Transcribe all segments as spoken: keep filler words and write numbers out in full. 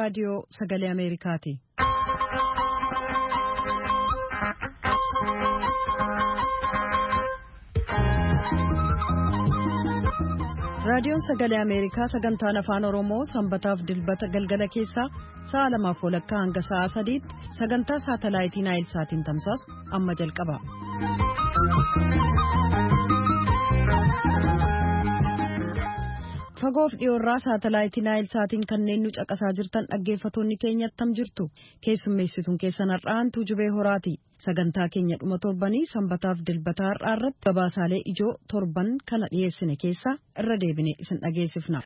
raadiyoo Sagalee Ameerikaati. Raadiyoon Sagalee Ameerikaa sagantaan afaan Oromoo sanbataaf dilbata galgala keessaa sa'a lamaaf walakkaa hanga sa'a sadiitti sagantaa saatalaayitii Naayilsaatiin tamsaasu amma jalqaba. Fagoof dhiyoorraa saatalaayitii Naayilsaatiin kanneen nu caqasaa jirtan dhaggeeffattoonni keenya attam jirtu keessummeessituun keessan har'aan Tuujubee Horaati. Sagantaa keenya dhuma torbanii sanbataaf dilbataa har'aa irratti gabaasaalee ijoo torban kana dhiyeessine keessaa irra deebine isin dhageessifna.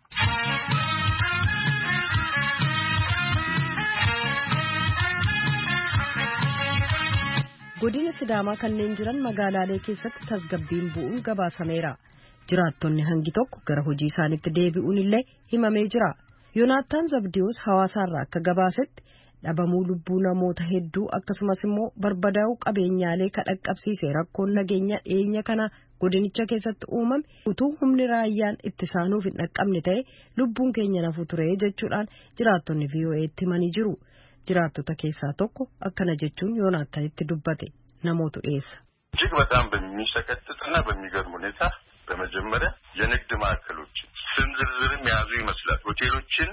Godina Sidaamaa kanneen jiran magaalaalee keessatti tasgabbiin bu'uun gabaasameera. Jiraattonni hangi tokko gara hojii isaaniitti deebi'uun illee himamee jira. Yoonaataan Zabdiyoos hawaasaarraa akka gabaasetti dhabamuu lubbuu namoota hedduu akkasumas immoo barbadaa'uu qabeenyaalee kadhaqqabsiise rakkoon nageenya dhiyeenya kana godinicha keessatti uumame utuu humni raayyaan ittisaanuuf hin dhaqqabne ta'e lubbuun keenya nafu ture jechuudhaan jiraattonni V O A'tti himanii jiru. Jiraattota keessaa tokko akkana jechuun Yoonaataanitti dubbate namoota dhiyeessa. እጅግ በጣም በሚሰቀጥጥና በሚገርም ሁኔታ በመጀመሪያ የንግድ ማዕከሎች ስም ዝርዝርም የያዙ ይመስላል ሆቴሎችን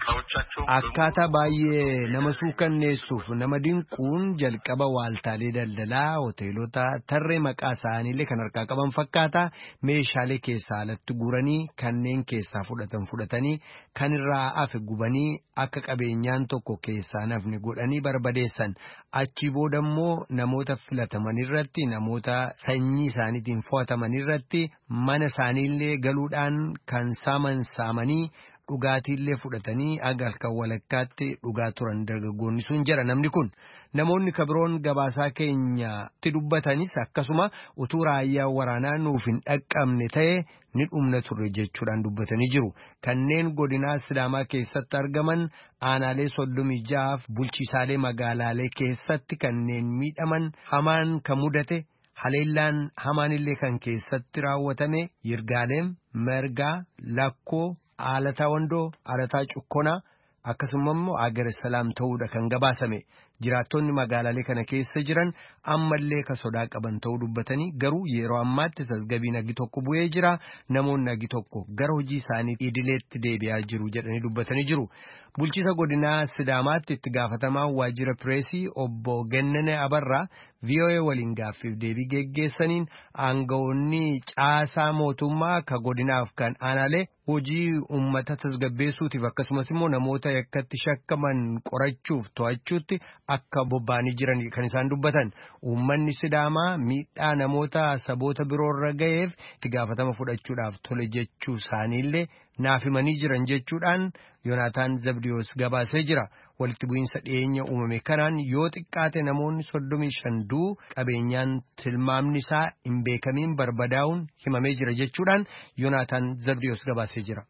akkaataa baay'ee nama suukanneessuuf nama dinquun jalqaba waaltaalee daldalaa hoteelota tarree maqaa isaaniillee kan harkaa qaban fakkaata meeshaalee keessaa alatti guuranii kanneen keessaa fudhatan fudhatanii kan irraa hafe gubanii akka qabeenyaan tokko keessaa nafne godhanii barbadeessan achi booda immoo namoota filataman irratti namoota sanyii isaaniitiin fo'ataman irratti mana isaaniillee galuudhaan kan saaman saamanii. Dhugaatiillee fudhatanii aga halkan walakkaatti dhugaa turan dargaggoonni sun jira namni kun namoonni kabiroon gabaasaa keenyatti dubbatanis akkasuma utuu raayyaa waraanaa nuuf hin dhaqqabne ta'e ni dhumna turre jechuudhaan dubbatanii jiru kanneen godinaa Sidaamaa keessatti argaman aanaalee soddomii ja'aaf bulchiisaalee magaalaalee keessatti kanneen miidhaman hamaan kan mudate haleellaan hamaanillee kan keessatti raawwatame Yirgaaleem Mergaa Lakkoo. Alataa Wandoo, Alataa Cukkonaa akkasuma immoo Agar Salaam ta'uudha kan gabaasame. Jiraattonni magaalaalee kana keessa jiran ammallee ka sodaa qaban ta'uu dubbatanii garuu yeroo ammaatti tasgabbiin agi tokko bu'ee jira. Namoonni agi tokko gara hojii isaanii idileetti deebi'aa jiru jedhanii dubbatanii jiru. Bulchiisa godinaa Sidaamaatti itti gaafatamaa waajjira pireesii obbo Gennene Abarraa V O A waliin gaaffiif deebii geggeessaniin aangawoonni caasaa mootummaa ka godinaaf kan aanaalee hojii uummata tasgabbeessuutiif akkasumas immoo namoota yakkatti shakkaman qorachuuf to'achuutti akka bobba'anii jiran kan isaan dubbatan uummanni Sidaamaa miidhaa namoota saboota biroorra ga'eef itti gaafatama fudhachuudhaaf tole jechuu isaaniillee naaf himanii jiran jechuudhaan Yoonaataan Zabdiyoos gabaasee jira. Walitti bu'iinsa dhiyeenya uumame kanaan yoo xiqqaate namoonni soddomii shan du'uu qabeenyaan tilmaamni isaa hin beekamiin barbadaa'uun himamee jira jechuudhaan Yoonaataan Zabdiyoos gabaasee jira.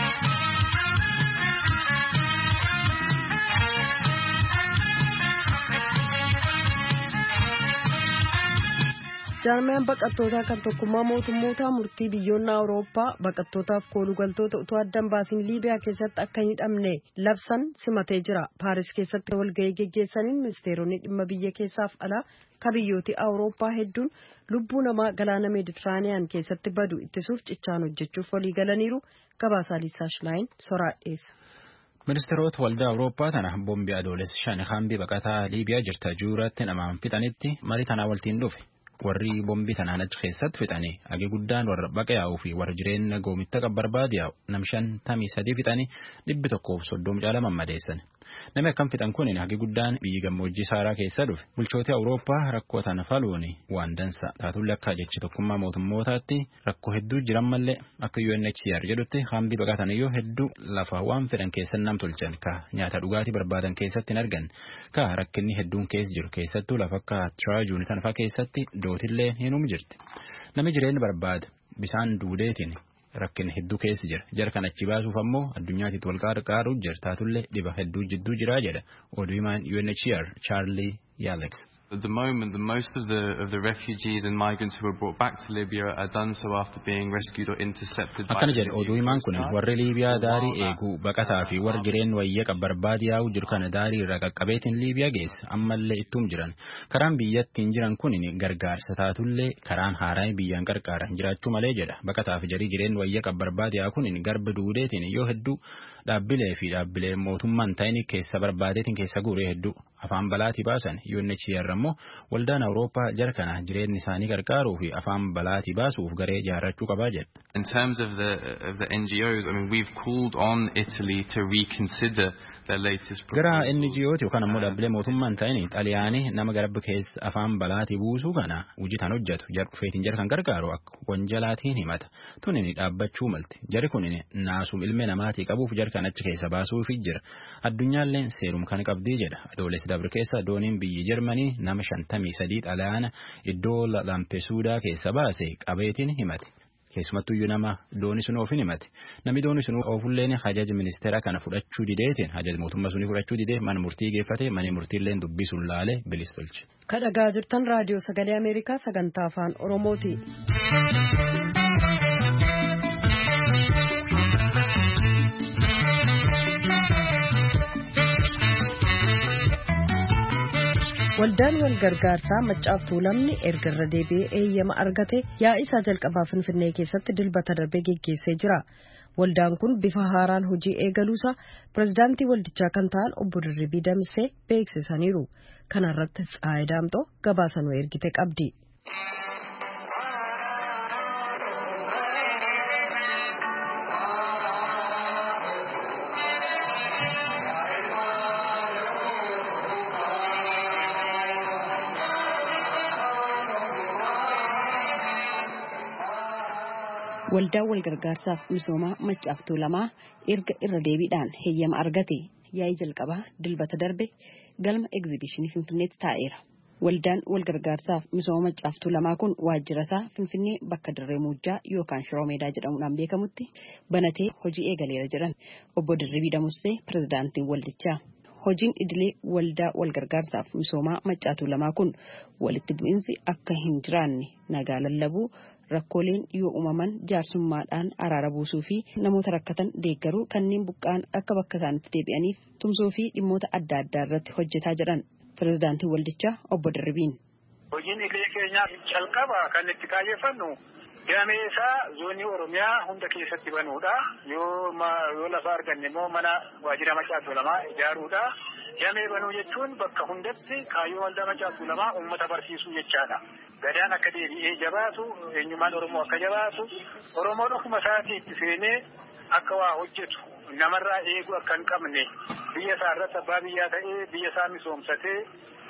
Jaarmiyaan baqattootaa kan tokkummaa mootummootaa murtii biyyoonni Awurooppaa baqattootaaf koolugaltoota utuu addan baasiin Liibiyaa keessatti akka hin hidhamne labsan simatee jira. Paaris keessatti walgahii geggeessaniin ministeeronni dhimma biyya keessaaf alaa ka biyyooti Awurooppaa hedduun lubbuu namaa galaana Meeditiraaniyaan keessatti badu ittisuuf cichaan hojjechuuf walii galaniiru. Gabaasaa Liisaa Shilaayin soraadheessa. Ministeerota waldaa Awurooppaa tana boombii adoolessa shan hambii baqataa Liibiyaa jirta juuratti namaan fixanitti marii tanaa waltiin dhufe. Warri boombii tanaan achi keessatti fixanii agi guddaan warra baqa yaa'uu fi warra jireenya goomitta qabbarbaadi yaa'u nam shantamii sadii fixanii dhibbi tokkoof soddom caala mammadeessan. Namni akkam fixan kun agi guddaan biyyi gammoojjii saaraa keessa dhufe bulchoota Awurooppaa rakkoo tana faluun waan dansa taatullee akka jechi tokkummaa mootummootaatti rakkoo hedduu jiran mallee akka U N H C R jedhutti hambii baqatan iyyuu hedduu lafa waan fedhan keessan nam tolchan ka nyaata dhugaatii barbaadan keessatti hin argan ka rakkinni hedduun keessa jiru keessattuu lafa akka Traajuun tanfaa keessatti dootillee hinum jirti. Namni jireenya barbaada bisaan duudeetiin rakkin hedduu keessa jira. Jara kan achi baasuuf ammoo addunyaatti wal qarqaaruuf jira. Taatullee dhiba hedduu jidduu jira jedha. Oduu himaan U N H C R Charlie Yalex. At the moment, the most of the of the refugees and migrants who were brought back to Libya are done so after being rescued or intercepted by akkana jedhe oduu himaan kun warri Liibiyaa daarii eeguu baqataa fi warri jireen wayyaa barbaadiyaa jiru kana daarii irraa qaqqabeetiin Liibiyaa geesse ammallee ittum jiran karaan biyyattiin jiran kun gargaarsa taatullee karaan haaraan biyyaan qarqaaran jiraachuu malee jedha baqataa fi jarii jireen wayyaa barbaadiyaa kun garba duudeetiin yoo hedduu dhaabbilee fi dhaabbilee mootummaan ta'anii keessa barbaadeetiin keessa guuree hedduu afaan balaatii baasan U N H C R ammoo waldaan Awurooppaa jara kana jireenyi isaanii gargaaruu fi afaan balaatii baasuuf garee ijaarrachuu qabaa jedha. In terms of the of the N G Os, I mean we've called on Italy to reconsider their latest proposal. Gara N G Os yookaan ammoo dhaabbilee mootummaan ta'anii xaliyaanii nama garba keessa afaan balaatii buusuu kana hojiitaan hojjetu jar dhufeetiin jara kan gargaaru akka wanjalaatiin himata. Tunini dhaabbachuu malti. Jari kun naasum ilmee namaatii qabuuf jara kan achi keessa baasuuf jira. Addunyaalleen seerum kan qabdii jedha. Adoolessi dabre keessa dooniin biyyi Jarmanii nama shantamii sadii xalayaana iddoo Lampeduusaa keessa baase qabeetiin himate. Keessumattuu iyyuu nama dooni sun oofin himate. Namni dooni sun oofulleen hajaja ministeera kana fudhachuu dideetiin hajaja mootummaa sunii fudhachuu didee mana murtii geeffate mana murtiilleen dubbisuun laale bilis tolche. Kadhagaa jirtan raadiyoo sagalee Ameerikaa sagantaa afaan Oromooti. Waldaan wal gargaarsaa Maccaaf Tuulamni erga irra deebi'ee eeyyama argate yaa'ii isaa jalqabaa Finfinnee keessatti dilbata darbee geggeessee jira. Waldaan kun bifa haaraan hojii eegaluusaa pirezidaantii waldichaa kan ta'an obbo Dirribii Damsee beeksisaniiru. Kana irratti Tsaayii Daamxoo gabaasanuu ergite qabdi. Waldaan wal gargaarsaaf misoomaa Maccaaf Tuulamaa erga irra deebiidhaan heeyyama argate yaa'ii jalqabaa dilbata darbe galma egzibishinii Finfinneetti taa'eera. Waldaan wal gargaarsaaf misooma Maccaaf Tuulamaa kun waajjira isaa Finfinnee bakka Dirree Muujjaa yookaan Shiroo Meedaa jedhamuudhaan beekamutti banatee hojii eegaleera jedhan obbo Dirribii Damsee pirezidaantiin waldichaa. Hojiin idilee waldaa wal gargaarsaaf misoomaa Maccaaf Tuulamaa kun walitti bu'insi akka hin jiraanne nagaa lallabuu rakkooleen yoo uumaman jaarsummaadhaan araara buusuu fi namoota rakkatan deeggaruu kanneen buqqaan akka bakka isaanitti deebi'aniif tumsuu fi dhimmoota adda addaa irratti hojjetaa jedhan pirezidaantii waldichaa obbo Dirribiin. Hojiin idilee keenyaa jalqaba kan itti kaayeffannu damee isaa zoonii Oromiyaa hunda keessatti banuudha. Yoo yoo lafa arganne immoo mana waajjira Maccaaf Tuulamaa ijaaruudha. Damee banuu jechuun bakka hundatti kaayyoo waldaa Maccaaf Tuulamaa uummata barsiisuu jechaadha. Gadaan akka deebi'ee jabaatu, eenyummaan Oromoo akka jabaatu, Oromoon ofuma isaatii itti seenee akka waa hojjetu, namarraa eeguu akka hin qabne, biyya isaa irratti abbaa biyyaa ta'ee biyya isaa misoomsatee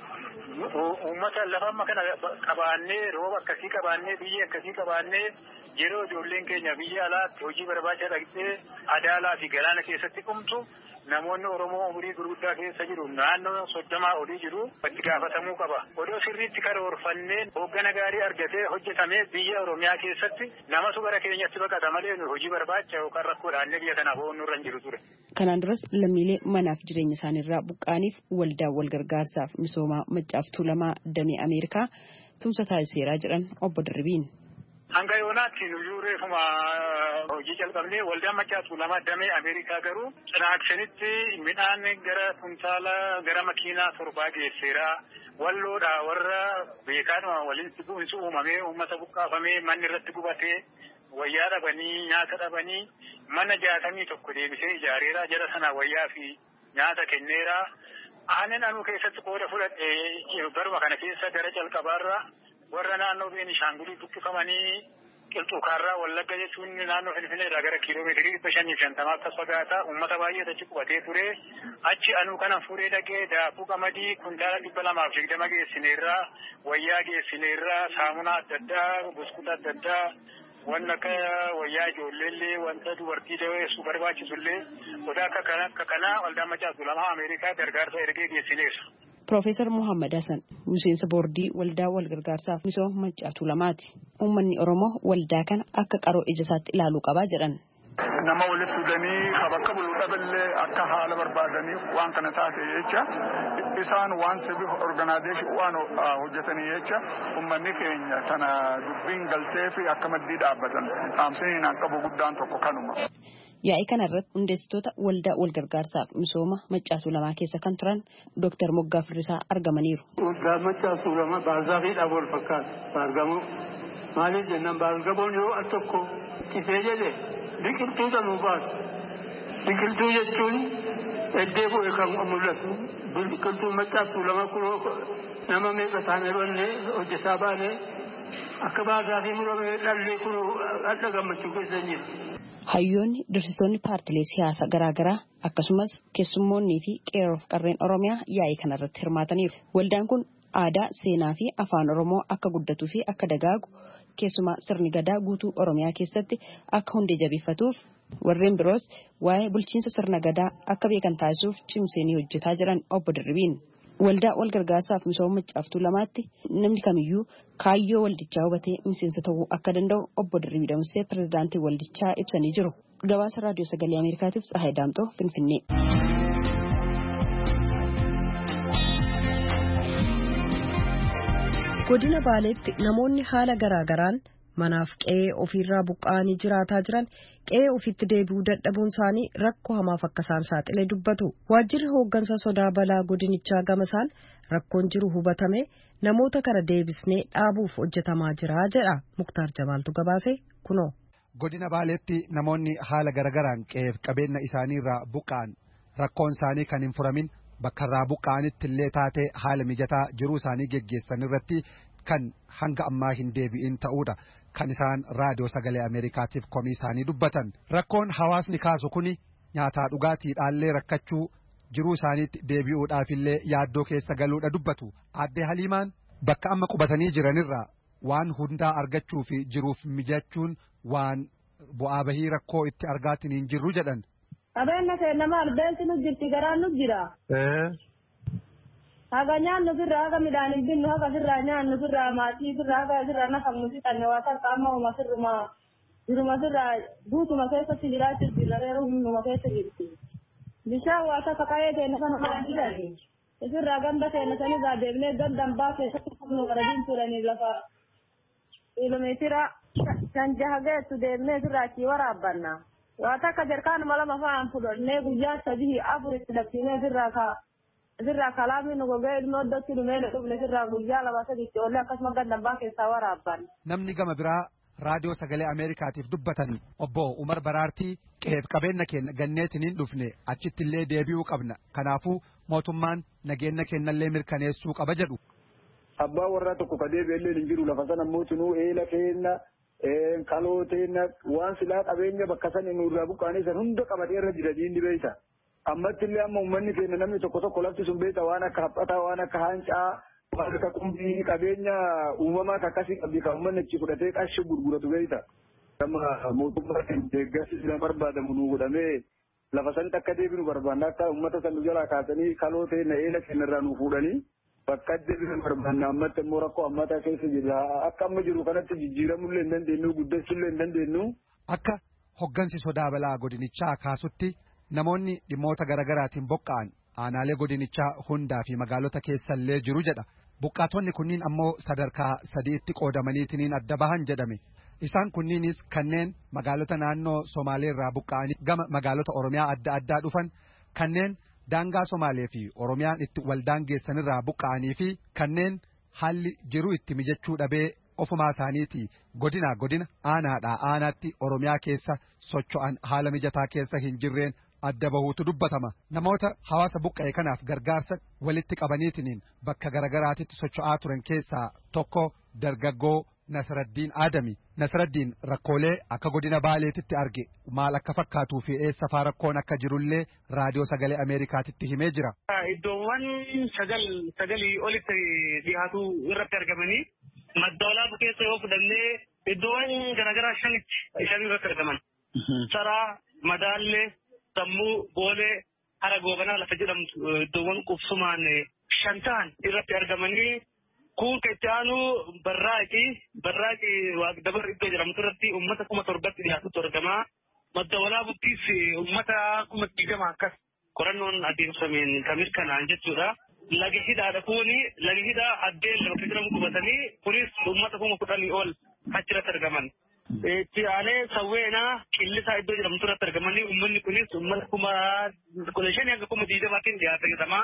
uummata lafa amma kana qabaannee rooba akkasii qabaannee biyya akkasii qabaannee yeroo ijoolleen keenya biyya alaatti hojii barbaacha dhaqxee adaalaa fi galaana keessatti qumtu namoonni Oromoo umurii gurguddaa keessa jiru naannoo soddomaa olii jiru itti gaafatamuu qaba. Odoo sirriitti karoorfannee hooggana gaarii argatee hojjetamee biyya Oromiyaa keessatti namatu gara keenyatti baqata malee hojii barbaacha yookaan rakkoodhaan biyya kanaaf ooluu irra hin jiru ture. Kanaan duras lammiilee manaaf jireenya isaaniirraa buqqaaniif waldaa wal gargaarsaaf misoomaa Maccaaf Tuulamaa damee Ameerikaa tumsa taasiseeraa jedhan obbo Dirribiin. Hanga yoonaatti nuyyuu reefuma hojii jalqabnee waldaan Maccaaf Tuulamaa damee Ameerikaa garuu cinaaksanitti midhaan gara kuntaala gara makiinaa torbaa geesseera. Walloodha warra beekaadhuma walitti bu'insi uumamee uummata buqqaafamee manni irratti gubatee wayyaa dhabanii nyaata dhabanii mana jaatamii tokko deebisee ijaareera jara sana wayyaa fi nyaata kenneera. Aannan anuu keessatti qooda fudhadhee baruma kana keessa gara jalqabaarra warra naannoo Beenishaangulii buqqifamanii qilxuukaarraa Wallagga jechuun naannoo Finfinneedhaa gara kiiloomeetirii dhibba shanii fi shantamaa akkas fagaata uummata baay'ee achi qubatee ture. Achi anuu kana fuudhee dhaqee daakuu qamadii kuntaala dhibba lamaaf digdama geessineerraa wayyaa geessineerraa saamunaa adda addaa buskuta adda addaa waan akka wayyaa ijoolleellee wanta dubartii daweessu barbaachisullee odaa akka kana akka kana waldaan Maccaaf Tuulamaa Ameerikaa gargaarsa ergee geessineera. Profeesar Muhammad Hassan miseensa boordii waldaa wal gargaarsaaf misooma Maccaaf Tuulamaati. Uummanni Oromoo waldaa kana akka qaroo ija isaatti ilaaluu qabaa jedhan. nama walitti fidanii bakka bulu dhaballee akka haala barbaadanii waan kana taate jecha isaan waan civic organization waan hojjetanii jecha uummanni keenya tana dubbiin galtee fi akka maddii dhaabbatan dhaamsanii qabu guddaan tokko kanuma. Yaa'ii kanarratti hundeessitoota waldaa walgargaarsaaf misooma Maccaatuu Lamaa keessa kan turan Dooktar Moggaa Firrisaa argamaniiru. Waldaa Maccaatuu Lamaa baazaa fi dhaaboo wal fakkaatu baargamoo maaliif jennaan baargamoon yoo al tokko cifee jedhe biqiltuu danuu baasu. Biqiltuu jechuun eddee bu'e kan mul'atu biqiltuu Maccaatuu Lamaa kun nama meeqa taanee dhonnee hojjetaa baanee akka baazaa fi muramee dhalli kun adda gammachuu keessa jira. Hayyoonni dursitoonni paartilee siyaasaa garaagaraa akkasumas keessummoonnii fi qeerroof qarreen Oromiyaa yaa'ii kanarratti hirmaataniiru. Waldaan kun aadaa, seenaa fi afaan Oromoo akka guddatuu fi akka dagaagu keessumaa sirni gadaa guutuu Oromiyaa keessatti akka hundee jabeeffatuuf warreen biroos waa'ee bulchiinsa sirna gadaa akka beekan taasisuuf cimsanii hojjetaa jiran obbo Dirribiin. Waldaa wal gargaarsaaf misooma Maccaatuu Lamaatti namni kamiyyuu kaayyoo waldichaa hubatee miseensa ta'uu akka danda'u obbo Dirribii Damsee pirezidaantii waldichaa ibsanii jiru. Gabaasa raadiyoo sagalee Ameerikaatiif Tsahaay Daamxoo Finfinnee. Godina Baaleetti namoonni haala garaagaraan manaaf qe'ee ofiirraa buqqa'anii jiraataa jiran qe'ee ofiitti deebi'uu dadhabuun isaanii rakkoo hamaaf akka isaan saaxile dubbatu. Waajjirri hooggansa sodaa balaa godinichaa gamasaan rakkoon jiru hubatame namoota kana deebisnee dhaabuuf hojjetamaa jira jedha. Muktaar Jamaaltu gabaase kunoo. Godina Baaleetti namoonni haala garaagaraan qe'eef qabeenya isaaniirraa buqqa'an rakkoon isaanii kan hin furamin bakka irraa buqqa'anitti illee taatee haala mijataa jiruu isaanii geggeessan irratti kan hanga ammaa hin deebi'in ta'uudha. Kan isaan raadiyoo sagalee Ameerikaatiif komii isaanii dubbatan. Rakkoon hawaasni kaasu kuni nyaataa dhugaatiidhaallee rakkachuu jiruu isaaniitti deebi'uudhaafillee yaaddoo keessa galuudha dubbatu. Aadde Haliimaan bakka amma qubatanii jiranirraa waan hundaa argachuu fi jiruuf mijachuun waan bu'aa bahii rakkoo itti argaatiin hin jirru jedhan. Qabeenya keenya maal beelti nu jirti garaan nu jira. Haga nyaannu firraa haga midhaan hin binnu haga firraa nyaannu firraa maatii firraa haga firraa nafamnu fixanne waa takka amma uma firruma jiruma firraa guutuma keessatti jiraachuuf jirra reeru hunduma keessa jirti. Bishaan waa takka qa'ee keenya kana maan jedhani. Firraa ganda keenya sanirraa deemnee gandan baa keessatti humnu garadiin turanii lafa kiiloomeetira shan jaha geessu deemnee firraa achii waraabbanna. Waa takka jarkaanuma lama fa'aan fudhannee guyyaa sadii afur itti dabsinee firraa kaa. Sirraa kalaamni nu gogee ilmoo iddootti dhumee dhufne sirraa guyyaa lama sadiitti oollee akkasuma gandambaa keessaa waraabban. Namni gama biraa raadiyoo sagalee Ameerikaatiif dubbatan obbo Umar Baraartii qe'eef qabeenya keenya ganneetiin dhufne achitti illee deebi'uu qabna. Kanaafuu mootummaan nageenya keenyallee mirkaneessuu qaba jedhu. Abbaa warraa tokko ka deebi'ellee hin jiru lafa sana mootumuu eela keenya kaloo teenya waan silaa qabeenya bakka sana nurraa buqqaanii san hunda qabatee irra jira diinni beeyta. Ammatti illee amma uummanni keenya namni tokko tokko lafti sun beekta waan akka haphataa waan akka haancaa waan akka qumbii qabeenya uumamaa akkasii qabdi kan uummanni achi fudhatee qarshii gurguratu beekta. Amma mootummaa deeggarsi sila barbaadamu nu godhamee lafa sanitti akka deebinu barbaanna akka uummata san nu jalaa kaasanii kaloo ta'e eela keenya irraa nu fuudhanii bakka deebinu barbaanna ammatti immoo rakkoo ammataa keessa jira akka amma jiru kanatti jijjiiramuu illee hin dandeenyu guddachuu illee hin dandeenyu. Akka hoggansi sodaa balaa godinichaa kaasutti. Namoonni dhimmoota garaagaraatiin buqqa'an aanaalee godinichaa hundaa fi magaalota keessallee jiru jedha. Buqqaatonni kunniin ammoo sadarkaa sadiitti qoodamaniitiin adda bahan jedhame. Isaan kunniinis kanneen magaalota naannoo Somaaleerraa buqqa'anii gama magaalota Oromiyaa adda addaa dhufan kanneen daangaa Somaalee fi Oromiyaan itti waldaan geessanirraa buqqa'anii fi kanneen haalli jiru itti mijachuu dhabee ofumaa isaaniitii godina godina aanaadhaa aanaatti Oromiyaa keessa socho'an haala mijataa keessa hin jirreen. Adda bahuutu dubbatama. Namoota hawaasa buqqa'e kanaaf gargaarsa walitti qabaniitiin bakka garagaraatitti socho'aa turan keessaa tokko dargaggoo Nasraddiin Aadami. Nasraddiin rakkoolee akka godina Baaleetitti arge maal akka fakkaatuu fi eessa faa rakkoon akka jirullee raadiyoo sagalee Ameerikaatitti himee jira. Iddoowwan sagal sagalii olitti dhiyaatu irratti argamanii maddoolaa keessa yoo fudhannee iddoowwan garaagaraa shanitti shan irratti argaman. Saraa, Madaallee, Sammuu, Boolee, Hara Goobanaa lafa jedhamtu iddoowwan qubsumaan shan ta'an irratti argamanii kun kechaanu barraaqi barraaqi dabar iddoo jedhamtu irratti uummata kuma torbatti dhiyaatutu argama. madda walaabuttis uummata kuma digdama akkas qorannoon adeemsameen kan mirkanaan jechuudha. Lagi hidhaadha kuni lagi hidhaa addeen lafa jedhamu qubatanii kunis uummata kuma kudhanii ol achirratti argaman. Tiyaalee sawweenaa qillisaa iddoo jedhamtu irratti argamanii uummanni kunis uummata kuma kudha shanii hanga kuma digdamaatiin dhiyaata jedhama.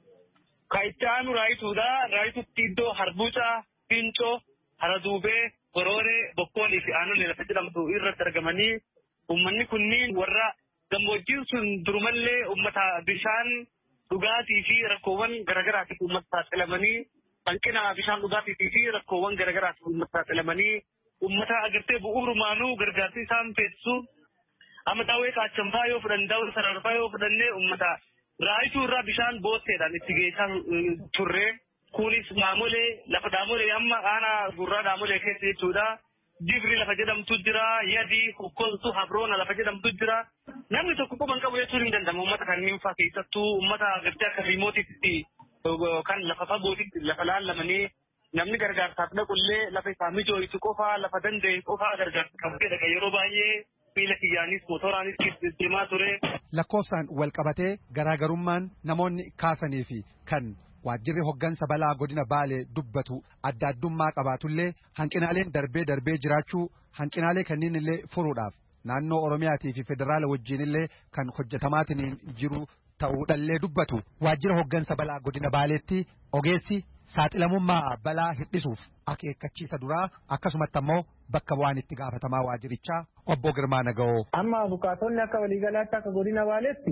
Ka itti aanu raayituudha. Raayituutti iddoo harbuucaa, fincoo, haraduubee, gorooree, bokkoolii fi aanonni lafa jedhamtu irratti argamanii uummanni kunniin warra gammoojjiin sun durumallee uummata bishaan dhugaatii fi rakkoowwan garaagaraatiif uummata saaxilamanii hanqina bishaan dhugaatii fi rakkoowwan garaagaraatiif uummata saaxilamanii uummata agartee bu'uurumaanuu gargaarsi isaan feesisu amma daawwee kaachanfaa yoo fudhan daawwee sararfaa yoo fudhannee uummata raayituu irraa bishaan bootteedhaan itti geessaa turre kunis maamolee lafa daamolee amma aanaa gurraa daamolee keessa jechuudha. Dibri lafa jedhamtu jira, yadii, kokkoltu, habroona lafa jedhamtu jira. Namni tokko quban qabu jechuun hin danda'amu uummata kanneen fa'aa keessattuu uummata agartee akka riimootitti kan lafa fagootitti lafa laallamanii namni gargaarsaaf dhaqullee lafa isaa mijooytu qofaa lafa danda'e qofaa gargaarsa qabdee dhaqa yeroo baay'ee miila kiyyaanis motoraanis deemaa ture. Lakkoofsaan wal qabatee garaagarummaan namoonni kaasanii fi kan waajjirri hoggansa balaa godina Baalee dubbatu adda addummaa qabaatullee hanqinaaleen darbee darbee jiraachuu hanqinaalee kanneen illee furuudhaaf naannoo Oromiyaatii fi federaala wajjin illee kan hojjetamaatiin jiru ta'uudhallee dubbatu waajjira hoggansa balaa godina Baaleetti ogeessi saaxilamummaa balaa hir'isuuf akeekkachiisa duraa akkasumatti ammoo bakka bu'aan itti gaafatamaa waajjirichaa obbo Girmaa Naga'oo. Amma bukaatonni akka waliigalaatti akka godina Baaleetti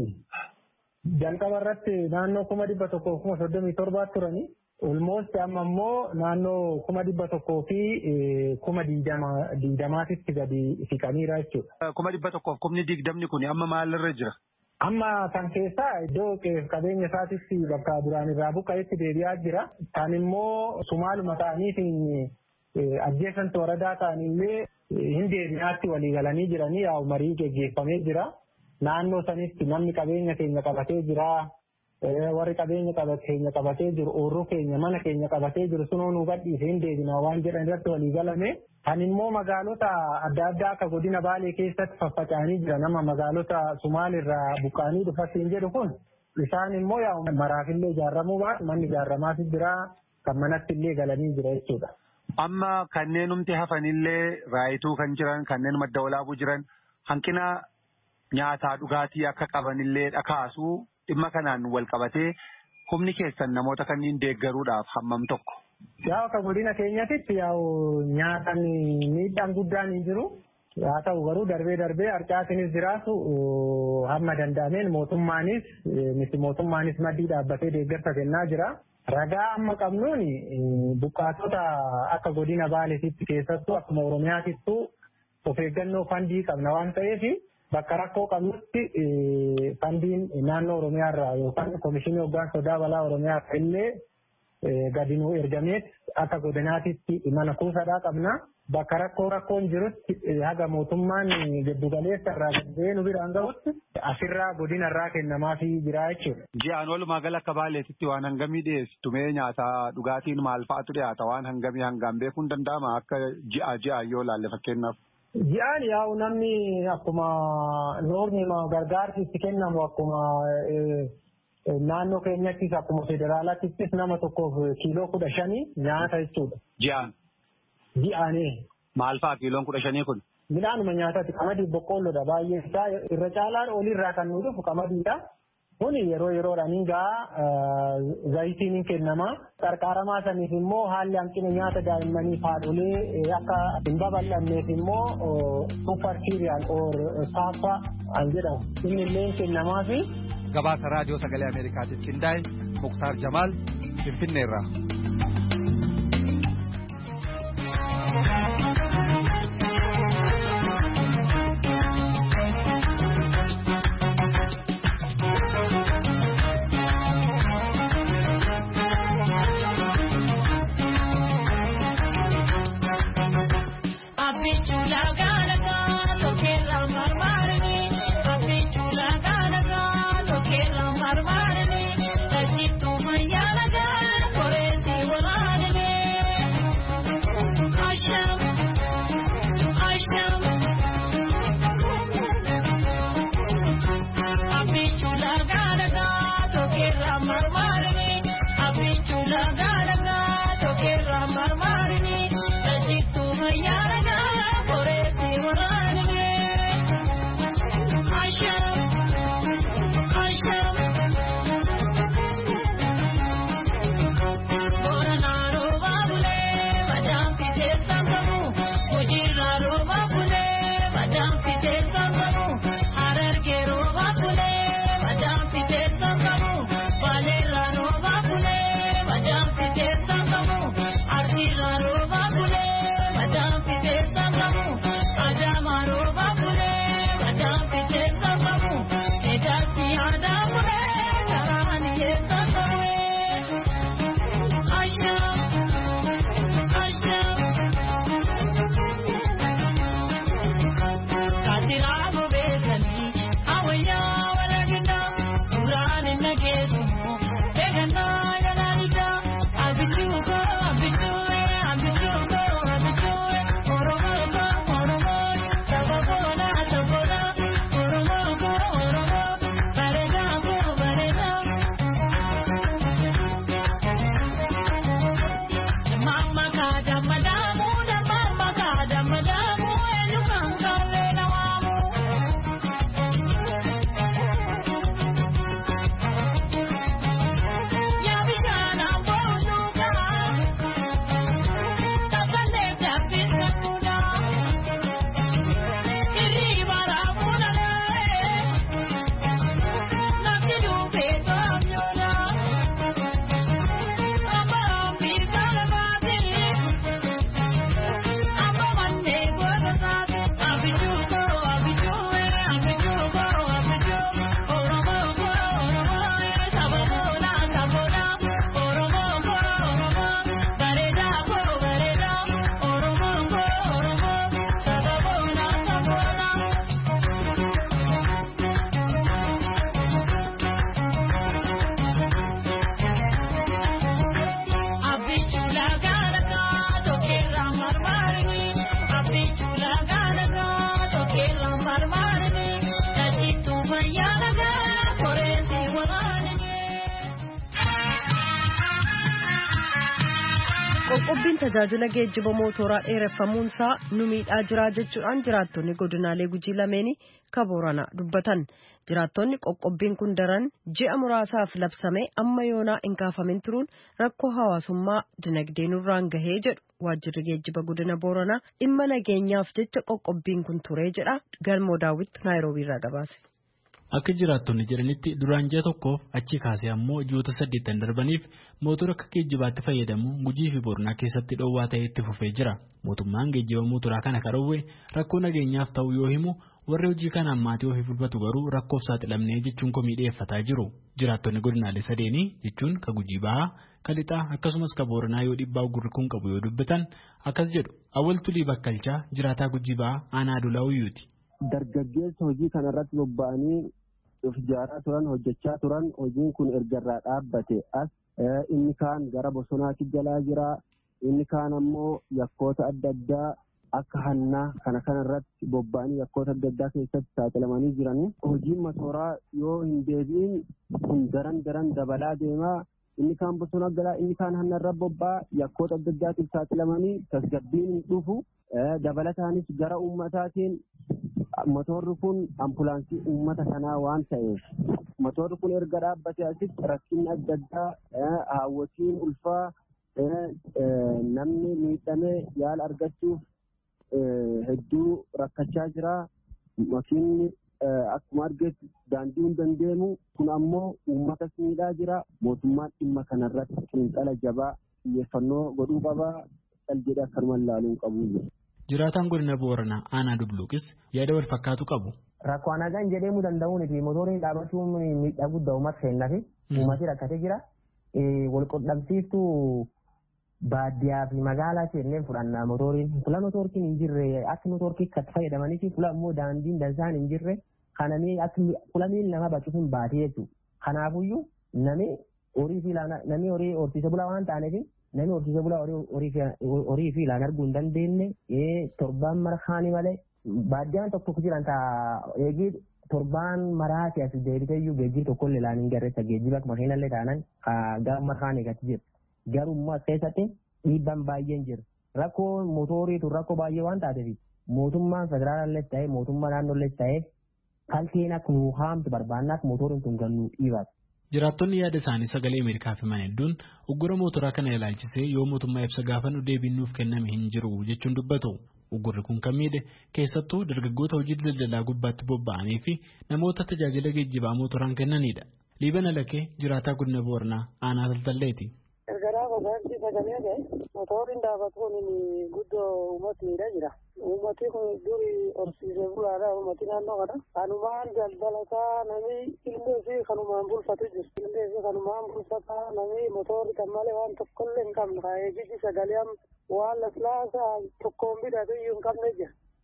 jalqaba irratti naannoo kuma dhibba tokkoo kuma soddomii torbaa turani. Olmoosti amma immoo naannoo kuma dhibba tokkoo fi kuma digdamaatitti gadi siqaniira jechuudha. Kuma dhibba tokkoof kumni digdamni kun amma maalirra jira? Amma kan keessaa iddoo qabeenya isaatitti bakka duraan irraa buqqa'etti deebi'aa jira. Kan immoo sumaaluma ta'aniitiin ajjeesantu waradaa ta'anillee hin deebi'aatti walii galanii jiranii yaa'u marii geggeeffamee jira. Naannoo sanitti namni qabeenya keenya qabatee jira. Warri qabeenya keenya qabatee jiru oorruu keenya mana keenya qabatee jiru sunoo nu gadhiisee hin deebinaa waan jedhan irratti walii galame. Kan immoo magaalota adda addaa akka godina Baalee keessatti faffaca'anii jira nama magaalota Sumaalirraa buqqaanii dhufatiin jedhu kun isaan immoo yaa maraafillee ijaarramuu baatu manni ijaarramaas jira kan manatti illee galanii jira jechuudha. Amma kanneen humti hafanillee raayituu kan jiran kanneen madda walaabuu jiran hanqina nyaataa dhugaatii akka qabanillee dhakaasuu dhimma kanaan wal qabatee humni keessan namoota kanneen deeggaruudhaaf hammam tokko. Yaa akka godina keenyatti yaa'u nyaatan miidhaan guddaan hin jiru. Haa ta'u garuu darbee darbee harcaatinis jiraatu hamma danda'ameen mootummaanis miti mootummaanis maddii dhaabbatee deeggarsa kennaa jira. Ragaa amma qabnuun buqqaatota akka godina Baaleetitti keessattuu akkuma Oromiyaatittuu of eeggannoo fandii qabna waan ta'eef bakka rakkoo qabnutti fandiin naannoo Oromiyaarraa yookaan komishinii hoggaan sodaa balaa Oromiyaa illee gadi nuu ergameet akka godinaatitti mana kuusaadhaa qabna. Bakka rakkoo rakkoon jirutti haga mootummaan giddugaleessa irraa gadee nu biraan gahutti asirraa godinarraa kennamaafii jira jechuudha. Ji'aan walumaa gala akka Baaleetitti waan hangamii dhiyeessitu mee nyaataa dhugaatiin maal fa'aatu dhiyaata waan hangamii hangaan beekuun danda'ama akka ji'a ji'a yoo laalle fakkeenyaaf. Ji'aan yaa'u namni akkuma noorni gargaarsi itti kennamu akkuma naannoo keenyattis akkuma federaalaattis nama tokkoof kiiloo kudha shanii nyaata jechuudha. Ji'aan. Ji'aanii. Maal fa'a kiiloon kudha shanii kun? Midhaanuma nyaataati qamadii boqqoolloodha baay'ee isaa irra caalaan olirraa kan nu dhufu qamadiidha. Kuni yeroo yeroodhaan gaa zayitiin hin kennama. Qarqaaramaa saniif immoo haalli hanqina nyaata daa'immanii haadholee akka hin babal'anneef immoo super cereal or saafa an jedhamu. Inni illee hin kennamaafi. Gabaasa raadiyoo sagalee Ameerikaatiif qindaa'e Muktaar Jamaal Finfinneerraa. Qoqqobbiin tajaajila geejjiba mootoraa dheereffamuun isaa nu miidhaa jira jechuudhaan jiraattonni godinaalee Gujii lameenii Booranaa dubbatan. Jiraattonni qoqqobbiin kun daran ji'a muraasaaf labsamee amma yoonaa hin kaafamin turuun rakkoo hawaasummaa dinagdee nurraan gahee jedhu waajjirri geejjiba godina Booranaa dhimma nageenyaaf jecha qoqqobbiin kun turee jedha. Galmoo Daawit Naayiroobii irraa gabaase. Akka jiraattonni jedhanitti duraan ji'a tokkoof achi kaasee ammoo ji'oota saddeettan darbaniif mootora akka geejjibaatti fayyadamu Gujii fi Booranaa keessatti dhoowwaa ta'ee itti fufee jira. Mootummaan geejjiba mootoraa kana karoorre rakkoo nageenyaaf ta'u yoo himu warri hojii kanaan maatii ofii bulbatu garuu rakkoof saaxilamnee jechuun komii dhiyeeffataa jiru. Jiraattonni godinaalee sadeenii jechuun ka Gujii Bahaa, ka Lixaa akkasumas ka Booranaa yoo dhiibbaa gurri kun qabu yoo dubbatan akkas jedhu. Awwal Tulii Bakkalchaa jiraataa Gujii Bahaa aanaa Adulaa Uyyuuti. Dargaggeessa hojii kanarratti bobba'anii of ijaaraa turan hojjechaa turan hojiin kun ergarraa dhaabbate as inni kaan gara bosonaatti galaa jira inni kaan ammoo yakkoota adda addaa akka hannaa kana kanarratti bobba'anii yakkoota adda addaa keessatti saaxilamanii jiran hojiin masooraa yoo hin deebi'in kun daran daran dabalaa deemaa inni kaan bosona galaa inni kaan hannarra bobba'a yakkoota adda addaatiif saaxilamanii tasgabbiin hin dhufu dabalataanis gara ummataatiin motorri kun ambulaansii uummata kanaa waan ta'eef motorri kun erga dhaabbate asitti rakkinni adda addaa hawwatiin ulfaa namni miidhamee yaala argachuuf hedduu rakkachaa jira. Makiinni akkuma argetti daandii hin dandeemu kun ammoo uummata miidhaa jira. Mootummaan dhimma kanarratti xiinxala jabaa xiyyeeffannoo godhuu qaba. Cal jedhee akkanuma ilaaluu qabu. Jiraataan godina Booranaa aanaa Dubluuqis yaada wal fakkaatu qabu. Rakkoo nagaan jedhamuu danda'uun fi motoriin dhaabachuun miidhaa guddaa uummata kennaa fi uummati rakkatee jira. Wal qunnamsiistuu baadiyyaa fi magaalaa seennee fudhannaa motoriin fuula motorkiin hin jirre akka motorkii kan fayyadamanii fi fuula immoo daandiin dansaan hin jirre kanamee akka fuula miil nama bacuun baatee jechuudha. Kanaafuyyuu namni horii fi namni horii horsiise bulaa waan taaneef namni horsiise bulaa horii fi ilaan arguu hin dandeenye torbaan marhaanii malee baadiyyaan tokko jiran ta'a eegii torbaan maraati as deebiteeyyuu geejjiba tokkollee ilaan hin garreessa geejjiba makiinallee taanan gara marhaanii gati jira. Garuu as keessatti dhiibbaan baay'een jira. Rakkoo mootoriitu rakkoo baay'ee waan taateef mootummaan federaalaallees ta'ee mootummaa naannoollees ta'ee kalteen akka nuu haamtu barbaanna akka mootoriin kun gannuu dhiibaatu. Jiraattonni yaada isaanii sagalee Ameerikaa fi mana hedduun uggura mootoraa kana ilaalchisee yoo mootummaa ibsa gaafannu deebiin nuuf kenname hin jiru jechuun dubbatu. Uggurri kun kan miidhe keessattuu dargaggoota hojii daldalaa gubbaatti bobba'anii fi namoota tajaajila geejjibaa mootoraan kennanidha. Liibana Lakee jiraataa godina Booranaa aanaa Taltalleeti. Ergaraa gogaansi sagalee gahe motoriin dhaabatuun guddoo uummatniidha jira. Uummati kun durii horsiisee bulaadha uummati naannoo kana. Kanumaan daldalataa namni illee fi kanumaan bulfatu jiru. Illee fi kanumaan bulfataa namni motorri kan malee waan tokkollee hin qabne. Eegisi sagalee waan laslaasaa tokkoon bidhatu iyyuu hin qabne jira. Guddaa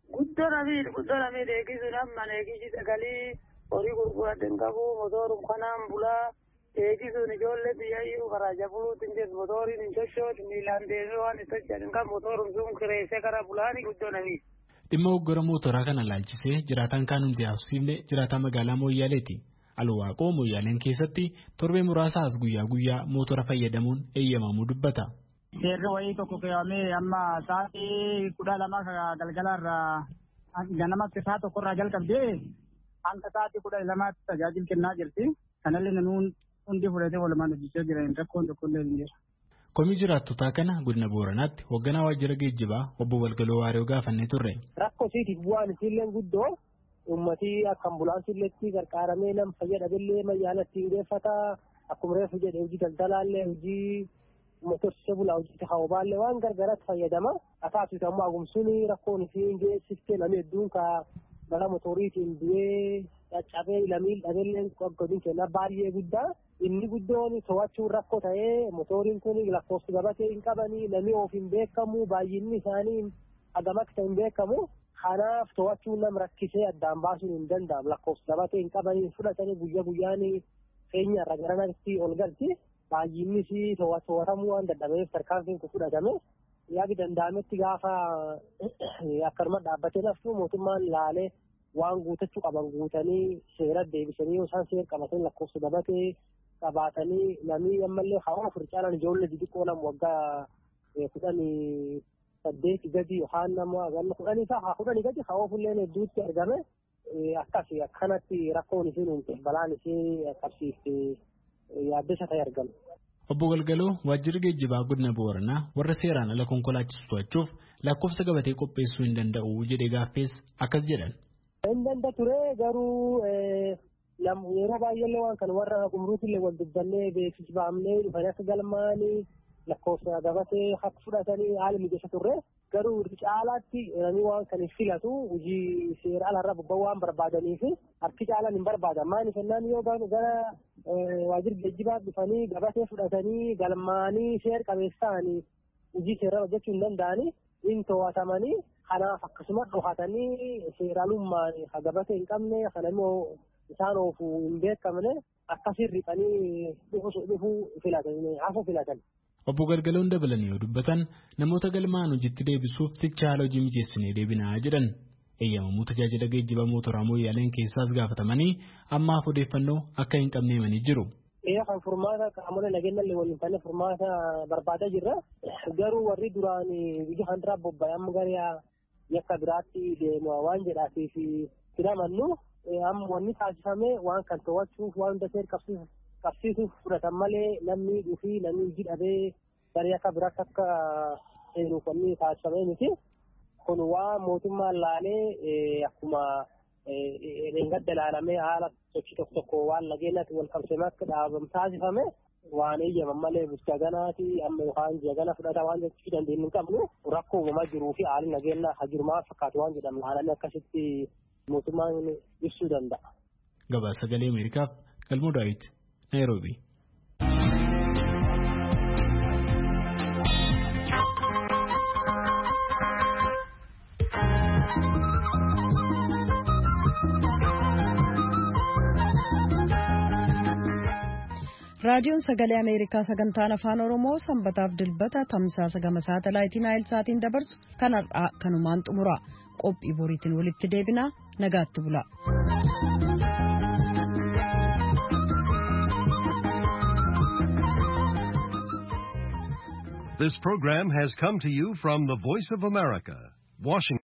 guddoo namii guddoo namii eegisuun amma eegisi sagalee horii gurguraatan qabu motoorum kanaan bulaa eegisuun ijoollee biyyayyuu karaa jabuluutiin jedhu motooriin hin sochootu miilaan deemee waan itti hojjetan kan motoorum sun kireessee karaa bulaani guddoo namii. Dhimma hoggara mootoraa kana laalchisee jiraataan kaan hundi haasofsiifne jiraataa magaalaa Mooyyaaleeti. Alwaaqoo Mooyyaaleen keessatti torbee muraasa as guyyaa guyyaa mootora fayyadamuun eeyyamamuu dubbata. Seerri wayii tokko keewwamee amma sa'aatii kudha lama irraa ganamatti sa'a tokko irraa jalqabdee hanga sa'aatii kudha lamaatti tajaajila kennaa jirti. Kanallee namoonni hundi fudhatee walumaan hojjechaa jiran rakkoon tokkollee hin jiru. Komii jiraattotaa kana godina Booranaatti hoogganaa waajjira geejjibaa obbo Walgaloo Waariyoo gaafannee turre. Rakkoo isiitiif bu'aan isiillee guddoo uummatii akka ambulaansiilleetti gargaaramee nama fayyadamellee mayyaalatti hundeeffata akkuma reefu jedhe hojii daldalaallee hojii motorsiisee bulaa hojii hawaasaallee waan gargaaratti fayyadama. Ataasisu ammoo agumsuun rakkoon isiin geessiftee namni hedduun ka bara motoriitiin du'ee caccabee lamii dhabeellee godin kenna baay'ee guddaa. Inni guddoon to'achuun rakkoo ta'ee motoriin kun lakkoofsi gabatee hin qabanii namni of hin beekamu baay'inni isaanii hagam akka hin beekamu. Kanaaf to'achuun nama rakkisee addaan baasuun hin danda'amu lakkoofsi gabatee hin qabanii fudhatanii guyyaa guyyaan keenya irra gara natti ol galti. Baay'innis to'atamuu waan dadhabeef tarkaanfiin kun fudhatame yaadi danda'ametti gaafa akkanuma dhaabbatee naftu mootummaan laalee waan guutachuu qaban guutanii seera deebisanii yoo isaan seera qabatanii lakkoofsa gabatee qabaatanii namni ammallee hawa ofirra caalaan ijoollee xixiqqoo nama waggaa kudhanii saddeeti gadi yookaan nama ganna kudhanii ta'a kudhanii gadi hawa ofillee hedduutti argame akkas akkanatti rakkoon isiin uumte balaan isii qabsiifte yaaddessa ta'e argame. Obbo Galgaloo waajjirri geejjibaa godina Booranaa warra seeraan ala konkolaachisu to'achuuf lakkoofsa gabatee qopheessuu hin danda'u jedhee gaaffees akkas jedhan. Hin danda'a ture garuu yeroo baay'ee waan kana warra gumruutillee wal dubbannee beeksisbaamnee dhufanii akka galmaanii lakkoofsa gabatee akka fudhatanii haala mijeessa turre garuu caalaatti namni waan kan filatu hojii seera alarra bobba'uu waan barbaadaniif harki caalaan hin barbaadan maaliif jennaan yoo gara waajjira geejjibaa dhufanii gabatee fudhatanii galmaanii seera qabeessa'anii hojii seera hojjechuu hin danda'anii hin to'atamanii kanaaf akkasumas dhohatanii seeraalummaan gabatee hin qabne kana immoo isaan oofuu hin beekamne akkasiin riphanii dhufuu filatan hafu filatan. Obbo Galgaloon dabalanii yoo dubbatan namoota galmaan hojiitti deebisuuf ticha haala hojii mijeessinee deebinaa jedhan eeyyamamuu tajaajila geejjiba mootoraa Mooyyaaleen keessaas gaafatamanii ammaaf odeeffannoo akka hin qabne himanii jiru. Eeyaa kan furmaata qaamolee nageenyallee waliin ta'ee furmaata barbaadaa jirra. Garuu warri duraan biyya kanarraa bobba'e amma gara yakka biraatti deemu waan jedhaatiif fidamannu amma wanni taasifame waan kan to'achuuf waan hunda seera qabsiisuuf. Qabsiisuuf fudhatan malee namni dhufii namni hojii dhabee gara akka biraatti akka seenuuf wanni taasifamee miti. Kun waan mootummaan laalee akkuma gadda ilaalamee haala sochii tokko tokko waan nageenyaatti wal qabsiifamee akka dhaabamu taasifame waan eeyyaman malee jaganaati amma yookaan jagana fudhata waan jechuu dandeenyu hin qabnu rakkoo uumamaa jiruu fi haalli nageenyaa hajirumaa fakkaatu waan jedhamu laalamee akkasitti mootummaan ibsuu danda'a. Gabaasa sagalee Ameerikaaf Galmoo Daawit. Nairobi. Raadiyoon Sagalee Ameerikaa sagantaan afaan Oromoo sanbataaf dilbata tamsaasa gama saatalaayitii Naayilsaatiin dabarsu kan har'aa kanumaan xumura. Qophii boriitiin walitti deebinaa nagaatti bula. This program has come to you from the Voice of America, Washington.